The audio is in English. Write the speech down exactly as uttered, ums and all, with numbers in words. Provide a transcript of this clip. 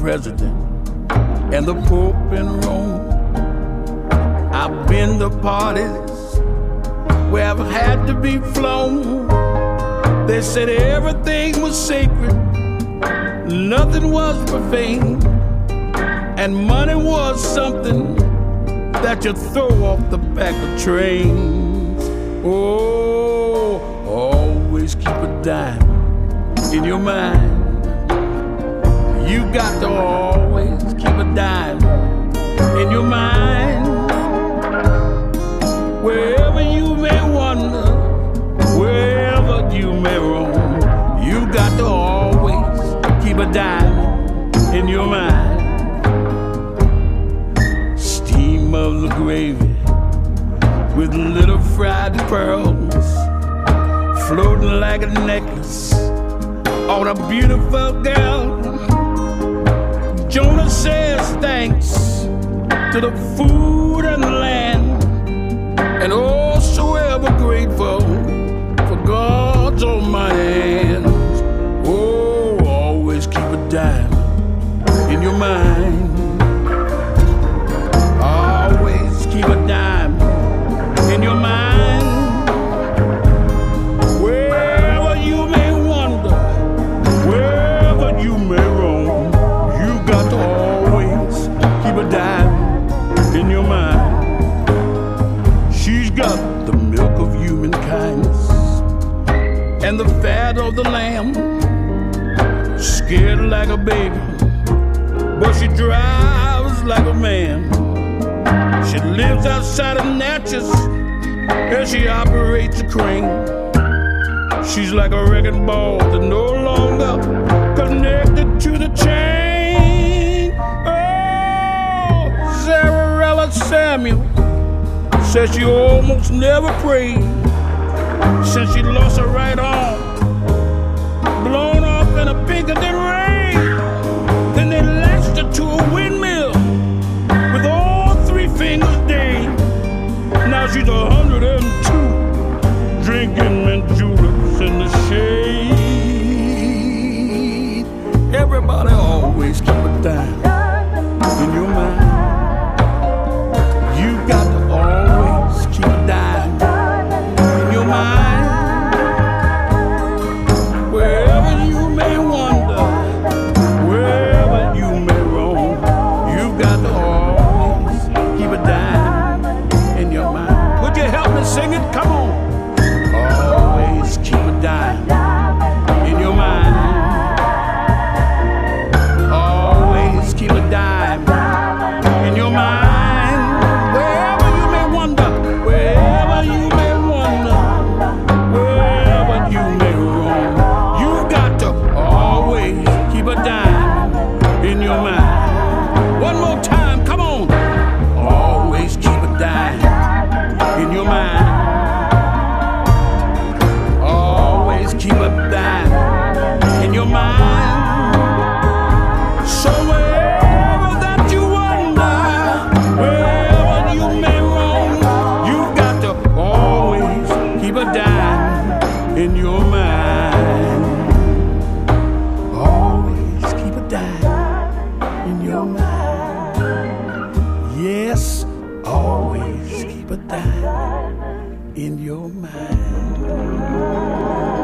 president and the Pope in Rome. I've been to parties where I've had to be flown. They said everything was sacred, nothing was profane, and money was something that you throw off the back of trains. Oh, always keep a dime in your mind. You got to always keep a dime in your mind. Wherever you may wander, wherever you may roam, you got to always keep a dime in your mind. Steam of the gravy with little fried pearls floating like a necklace on a beautiful girl. Jonah says thanks to the food and the land, and oh, so ever grateful for God's almighty hands. Oh, always keep a dime in your mind. Always keep a dime in your mind. Wherever you may wander, wherever you may roam, you got to always keep a dime in your mind. She's got the milk of human kindness and the fat of the lamb. Scared like a baby, but she drives like a man. She lives outside of Natchez and she operates a crane. She's like a wrecking ball that no longer connected to the chain. Oh, Zarella Samuel says she almost never prayed since she lost her right arm, blown off in a Pinkerton rain. Then they latched her to a windmill with all three fingers dinged. Now she's a hundred and two, drinking mint juleps in the shade. Everybody always keep a dime in your mind. You got to always keep a dime in your mind. Wherever you may wander, wherever you may roam, you got to always keep a dime in your mind. Would you help me sing it? Come on. Always keep a dime in your mind. Always keep a dime in your mind. In your mind.